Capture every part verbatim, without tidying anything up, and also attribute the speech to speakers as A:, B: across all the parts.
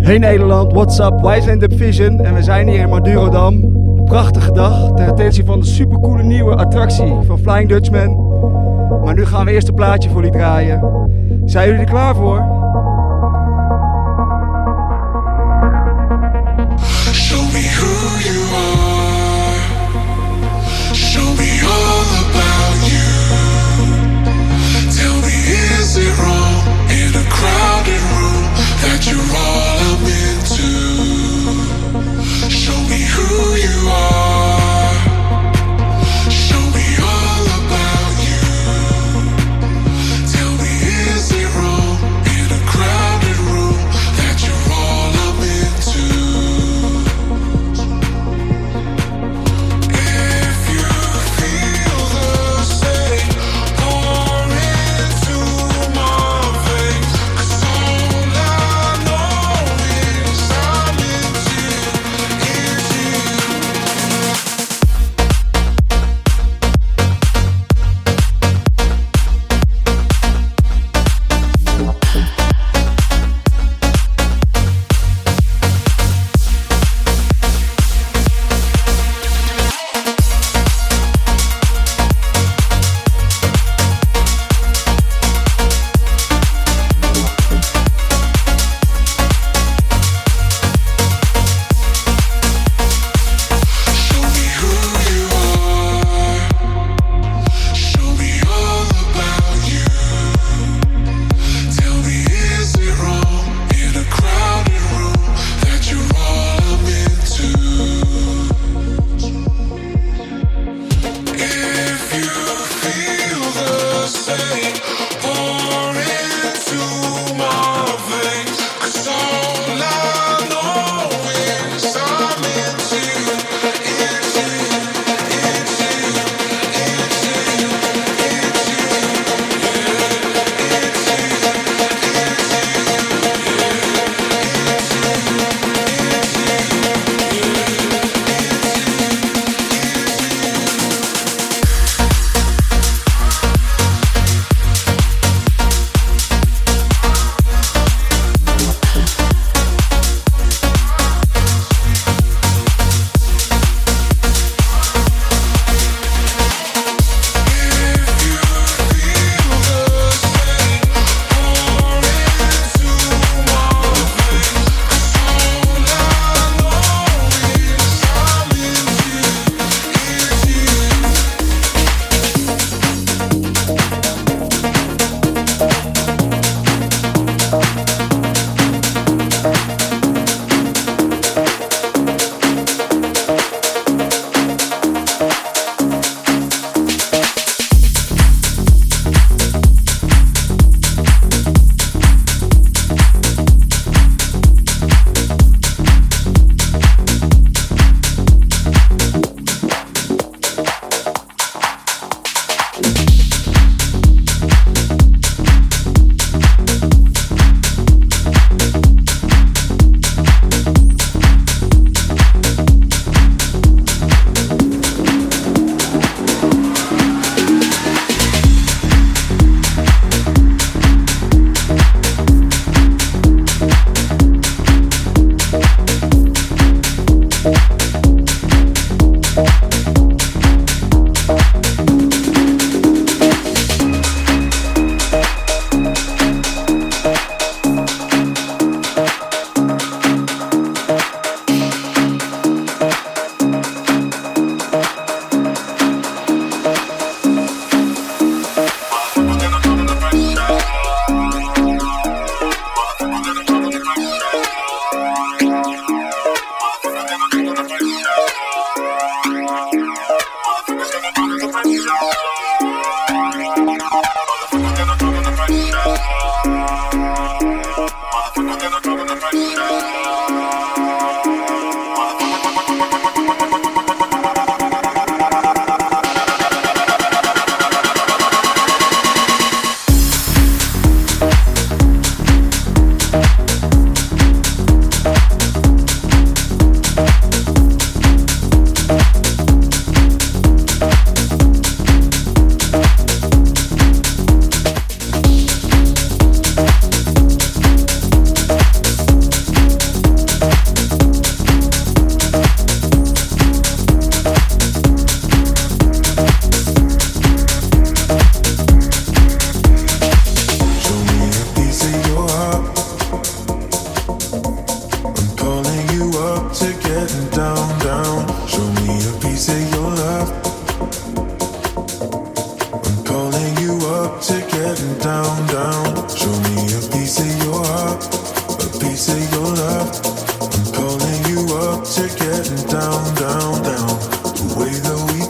A: Hey Nederland, what's up? Wij zijn Dub Vision en we zijn hier in Madurodam. Een prachtige dag ter attentie van de supercoole nieuwe attractie van Flying Dutchman. Maar nu gaan we eerst een plaatje voor jullie draaien. Zijn jullie er klaar voor?
B: Show me who you are. Show me all about you. Tell me, is it wrong in a crowded room that you're all I'm into? Show me who you are. Show me all about you. Tell me, is it wrong in a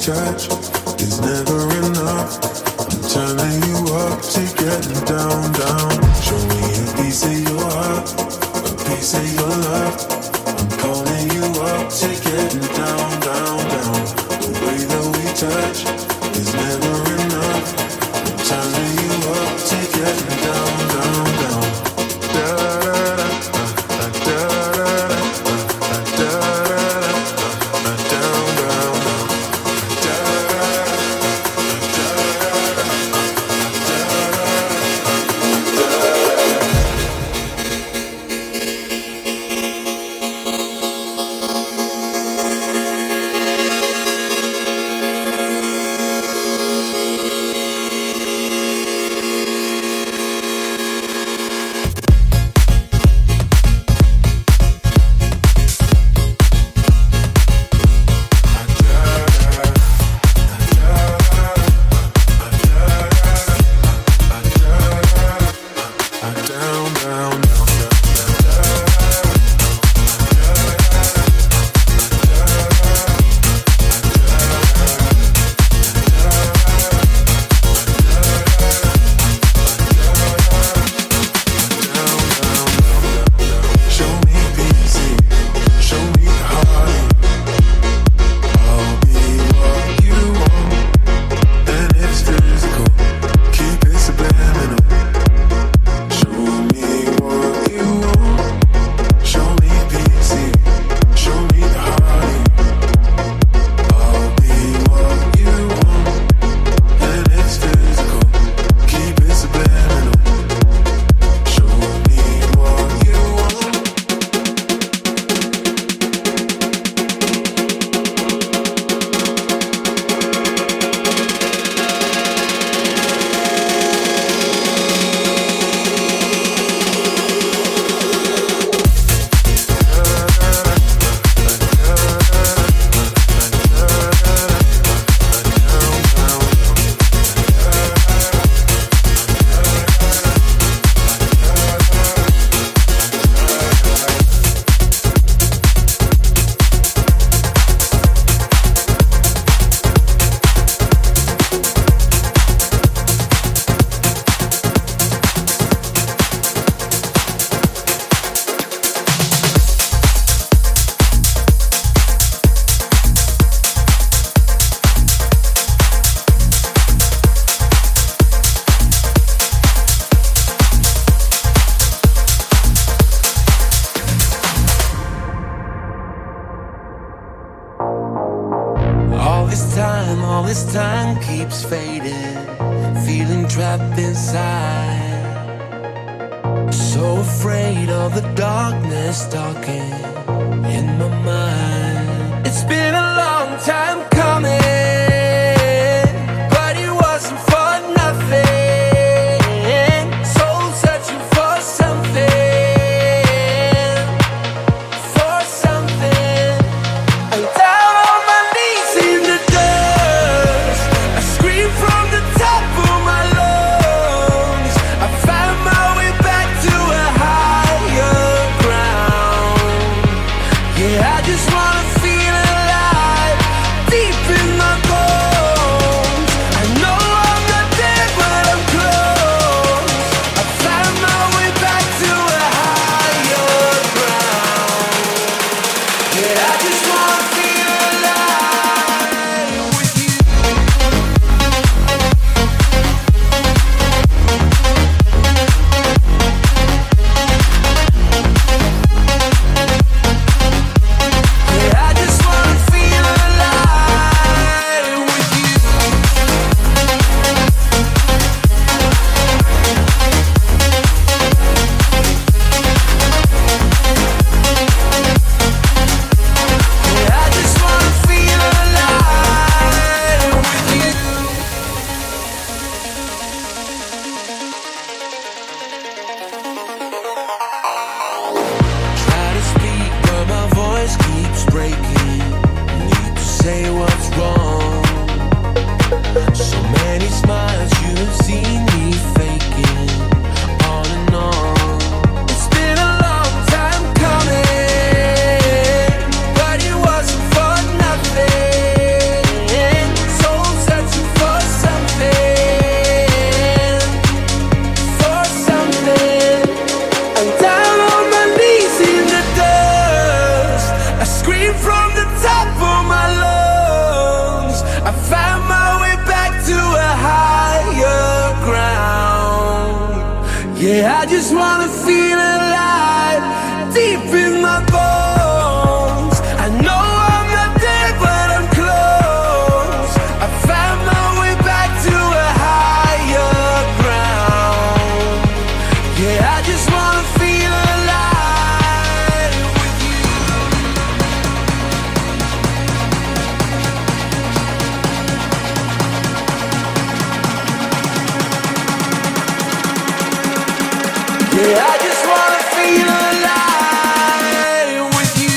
B: touch is never enough. I'm turning you up to getting down, down. Show me a piece of your heart, a piece of your love. I'm calling you up to getting down, down, down. The way that we touch is never enough. I'm turning you up to getting down, down, down. Da da da da da da da da down, down, down. Da
C: I just wanna feel alive deep in my Yeah, I just wanna feel alive, deep in my bones. I know I'm not dead, but I'm close. I found my way back to a higher ground. Yeah, I just wanna feel alive with you. Yeah, I just wanna feel alive with you.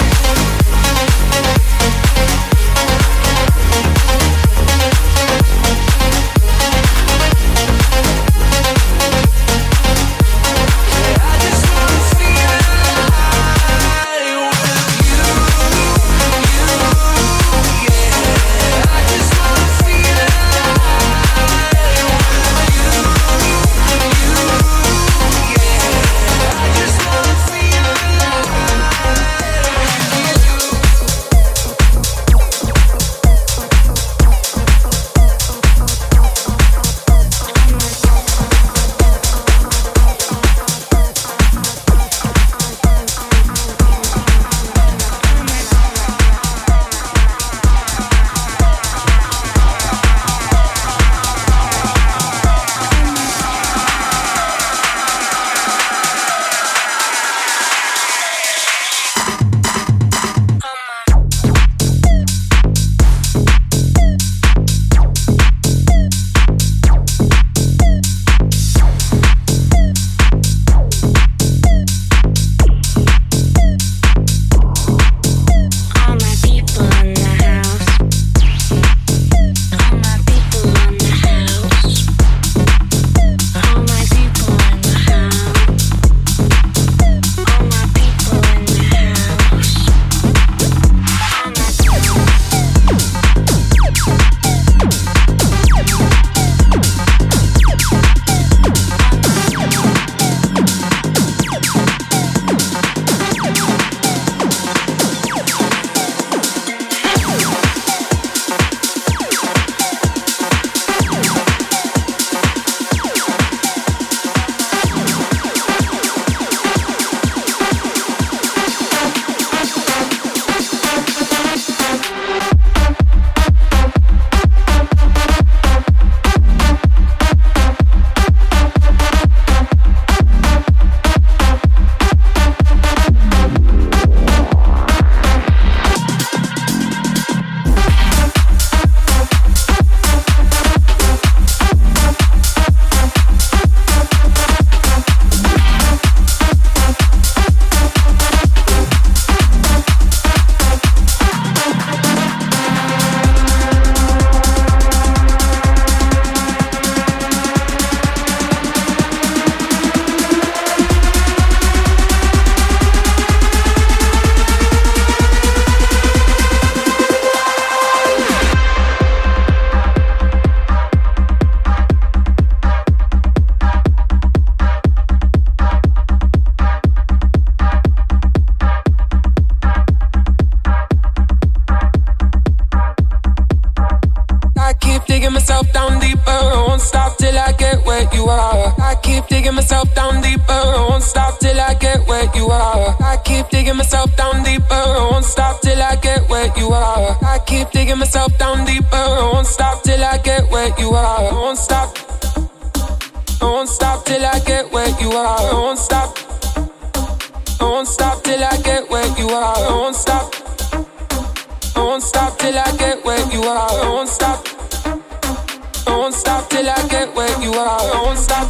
C: Yeah, I just wanna feel alive with you. You, yeah. I just wanna feel alive with you. You, yeah. I just wanna feel alive with you.
D: All my people in the house. All my people in the house. All my people in the house. All my people in the house.
C: I keep digging myself down deeper, I won't stop till I get where you are. I keep digging myself down deeper, I won't stop till I get where you are. I keep digging myself down deeper, I won't stop till I get where you are. I keep digging myself down deeper, I won't stop till I get where you are. I won't stop. I won't stop till I get where you are. I won't stop. I won't stop till I get where you are. I won't stop. I won't stop till I get where you are. I won't stop. I won't stop till I get where you are. I won't stop.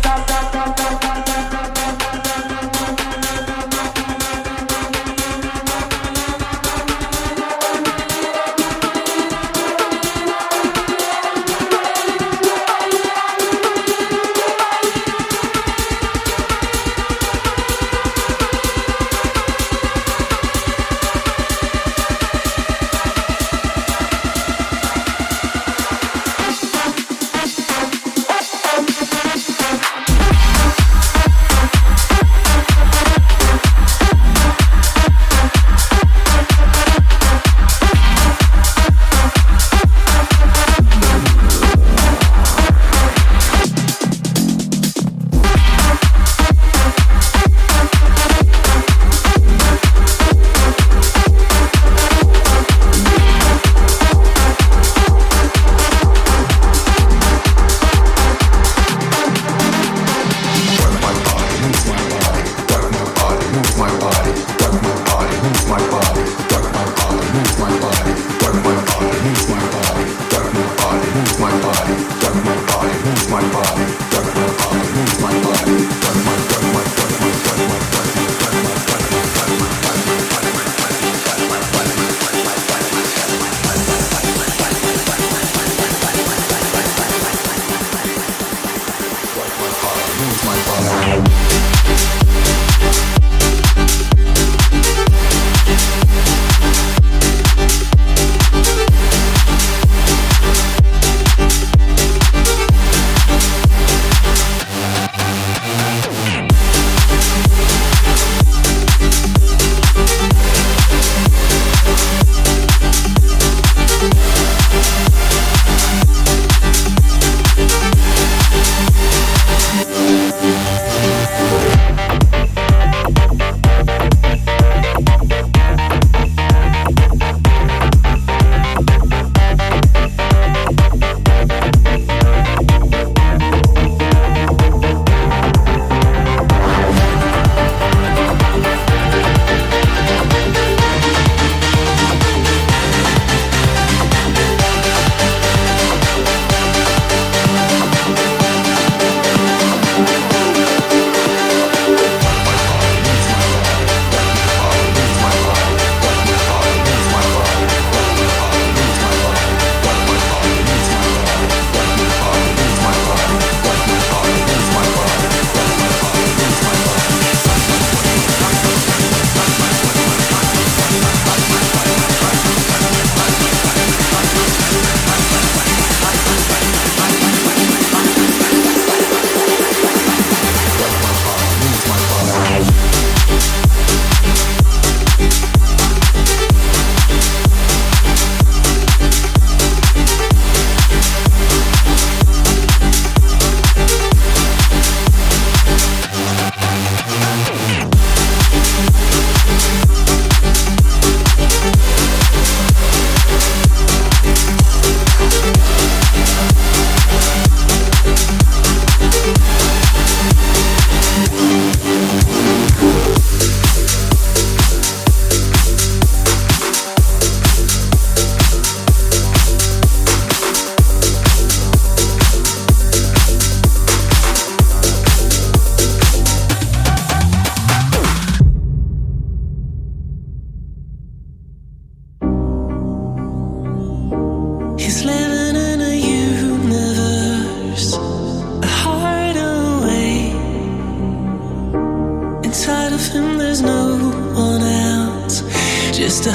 E: just a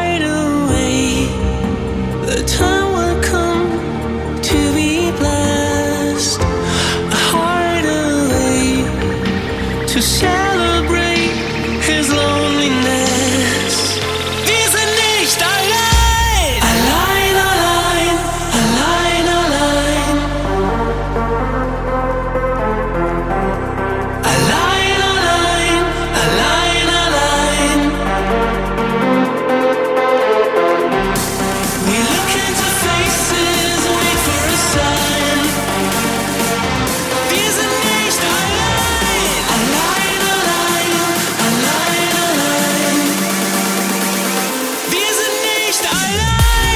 E: hideaway. The time will come to be blessed. A hideaway to celebrate his loneliness. Wir sind nicht allein. Allein, allein, allein, allein. Allein, allein, allein, allein. We look into faces, wait for a sign. Wir sind nicht allein. Allein, allein, allein, allein. Wir sind nicht allein.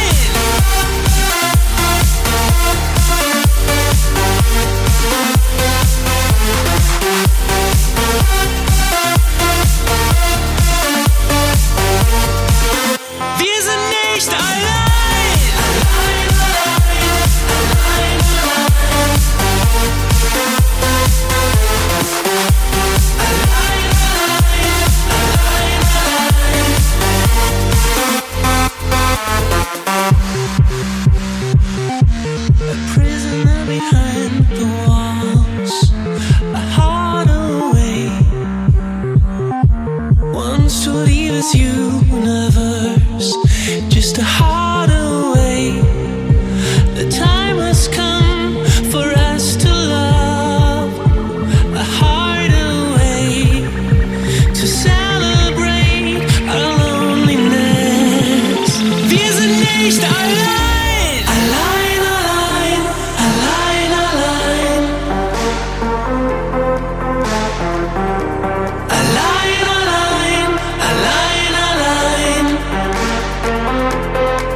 E: Wir sind nicht allein. Allein, allein, allein, allein. Allein, allein, allein, allein. A prisoner behind the walls, a heart away. Wants to leave this universe, just a heart away. The time has come for us to love, a heart away, to celebrate our loneliness. Wir sind nicht allein. Allein, allein, allein, allein. Allein, allein, allein, allein.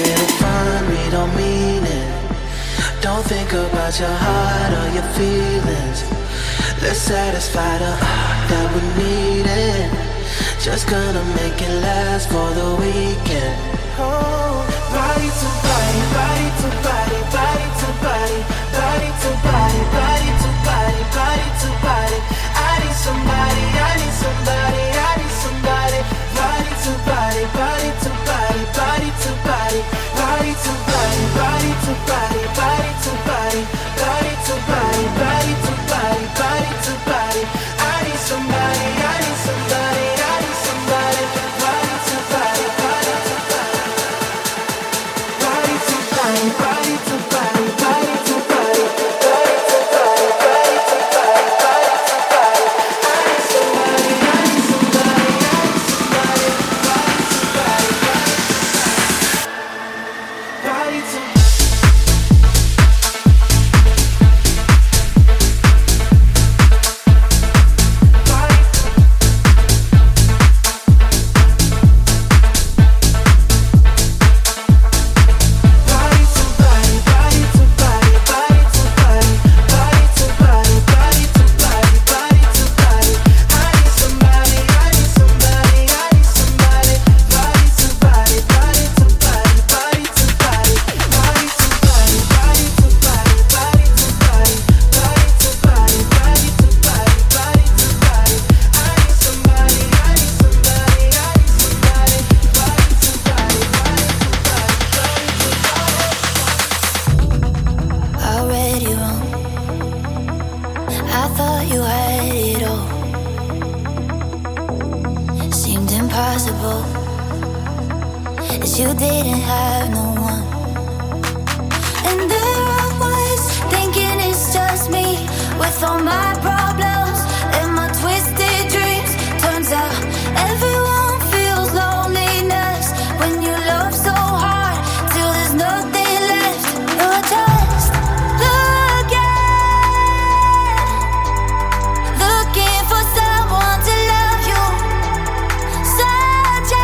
E: little fun, we don't mean it. Don't think about your heart or your feelings. Let's satisfy the heart that we need it. Just gonna make it last for the weekend. Oh, body to body, body to body, body to body, body to body, body to body, body to body. I need somebody, I need somebody, I need somebody. Body to body, body to body, body to body, body to body, body to body, body to body, body to body, body to body, body to body. I need somebody, I need somebody, I need somebody. Body to body, body to body, body to body, body to body, body to body, body to body, body to body, body to body. I need somebody, I need somebody, I need somebody. Body to body.
F: You didn't have no one, and there I was thinking it's just me with all my problems and my twisted dreams. Turns out everyone feels loneliness when you love so hard till there's nothing left. You're just looking, looking for someone to love you. Searching.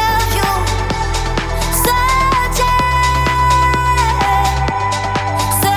F: So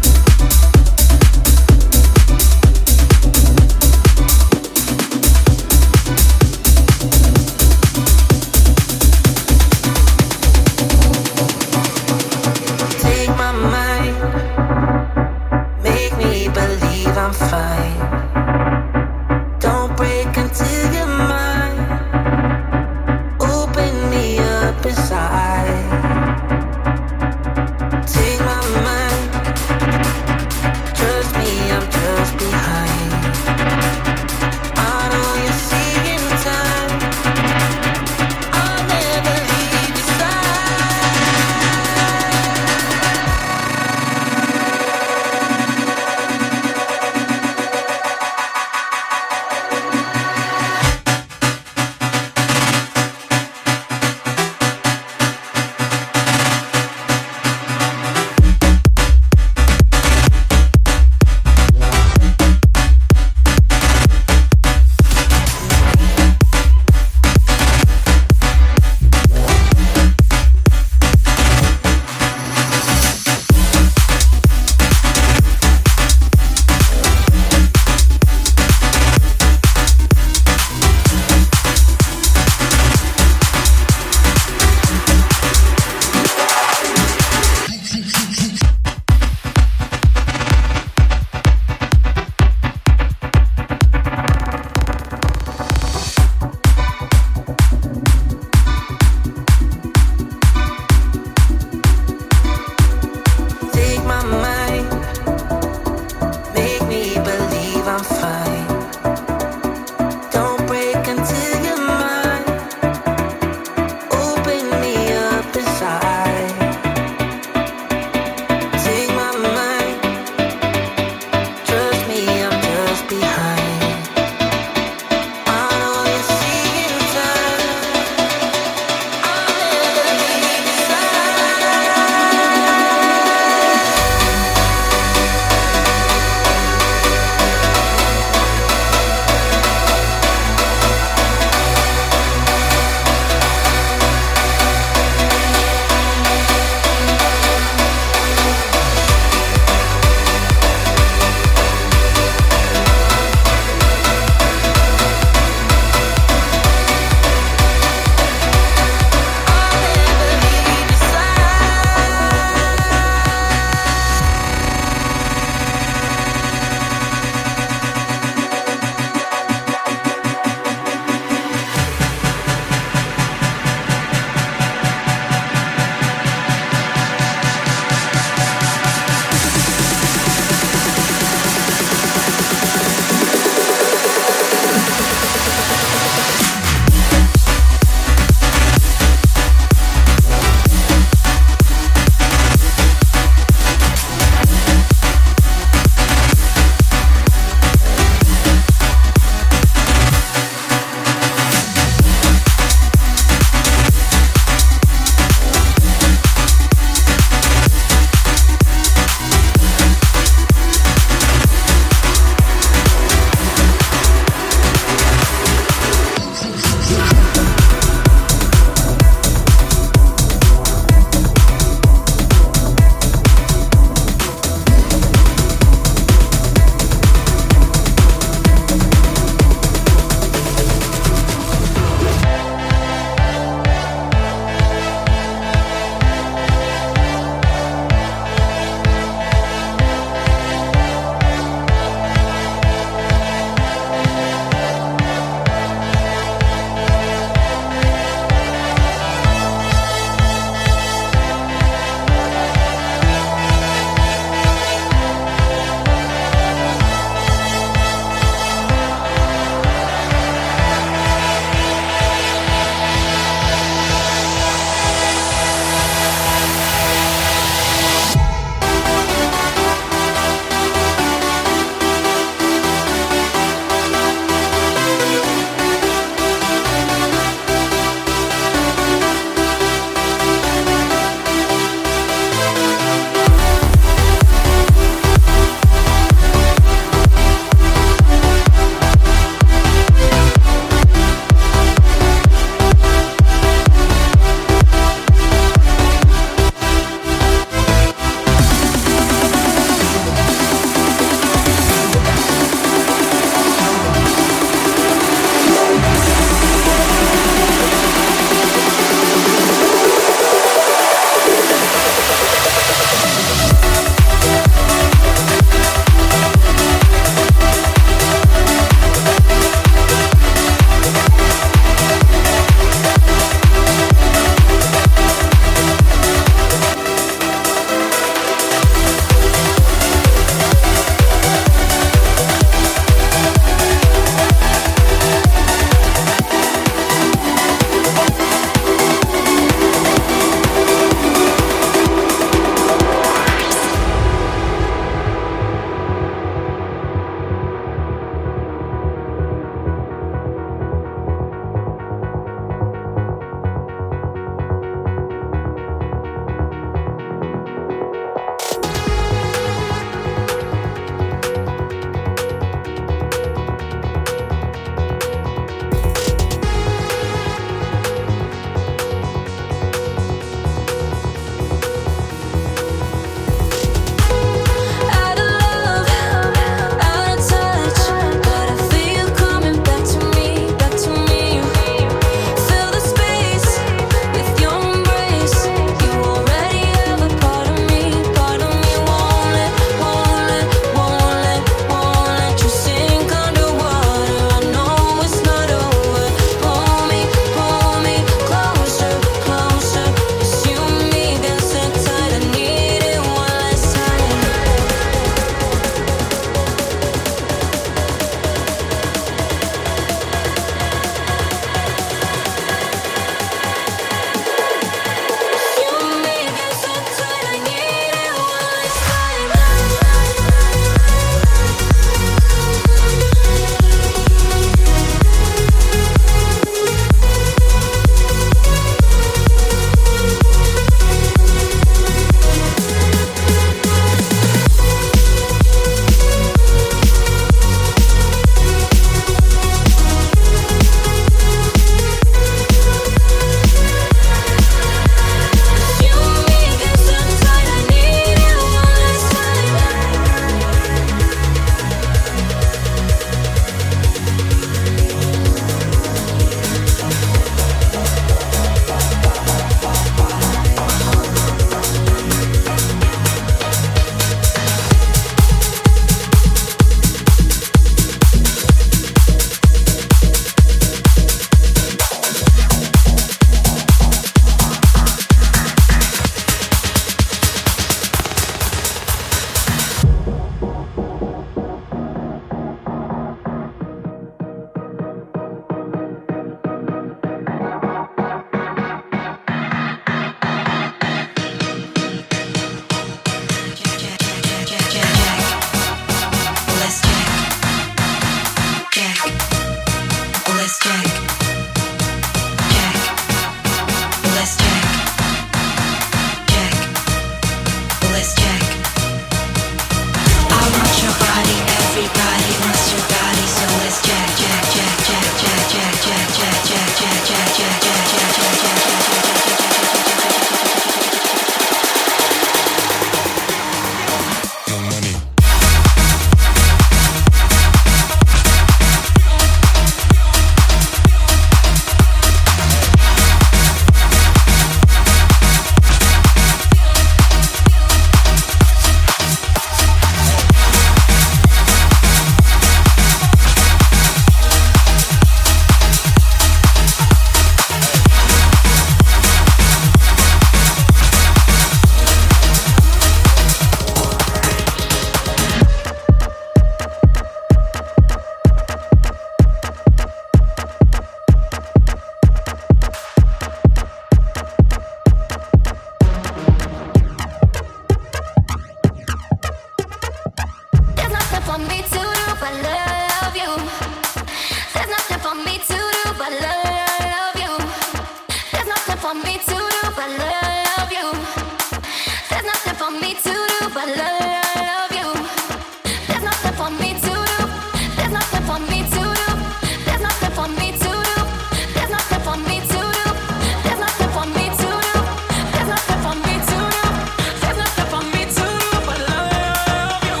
F: but love you. There's nothing for me to do but love you. There's nothing for me to do. There's nothing for me to do. There's nothing for me to do. There's nothing for me to do. There's nothing for me to do. There's nothing for me to do. There's nothing for me to do but love you.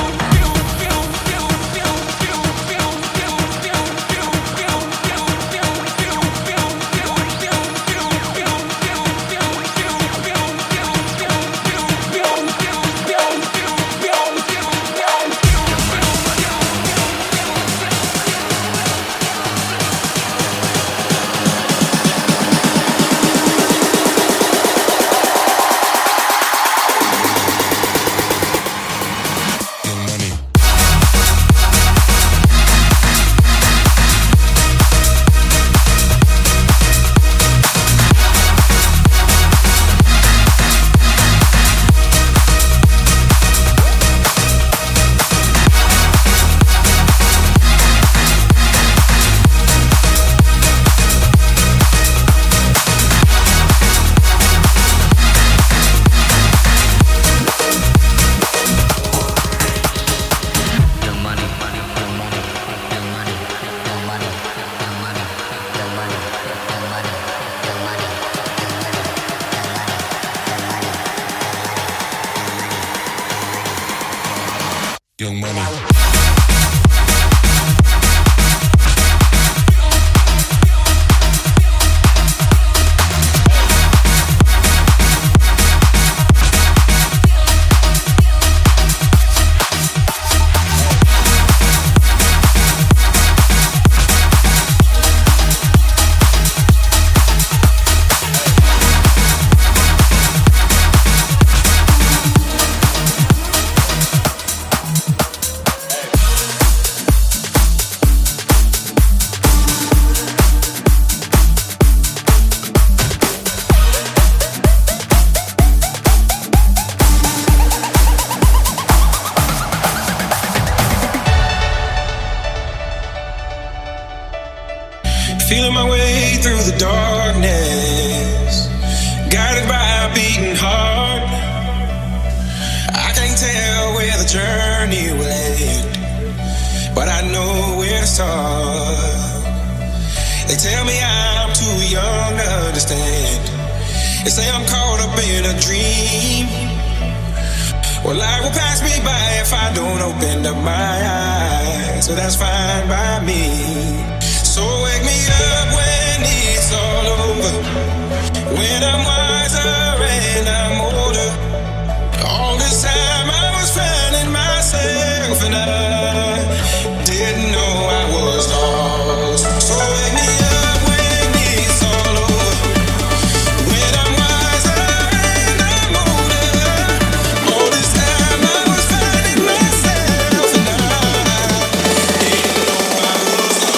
B: Young Money.
G: Feeling my way through the darkness, guided by a beating heart. I can't tell where the journey will end, but I know where to start. They tell me I'm too young to understand. They say I'm caught up in a dream. Well, life will pass me by if I don't open up my eyes, so that's fine by me. So wake me up when it's all over, when I'm wiser and I'm older. All this time I was finding myself and I didn't know I was lost. So wake me up when it's all over, when I'm wiser and I'm older. All this time I was finding myself and I didn't know I was lost.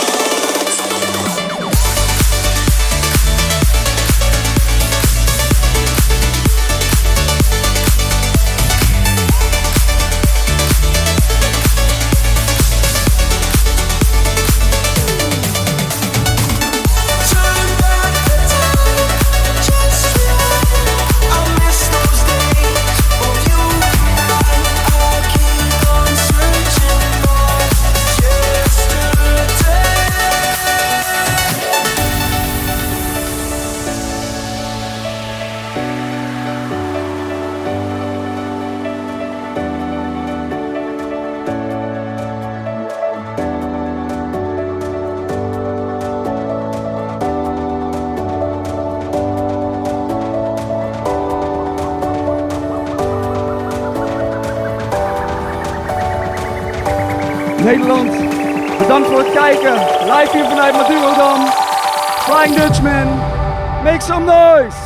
A: Nederland, bedankt voor het kijken. Live hier vanuit Madurodam. Flying Dutchman, make some noise!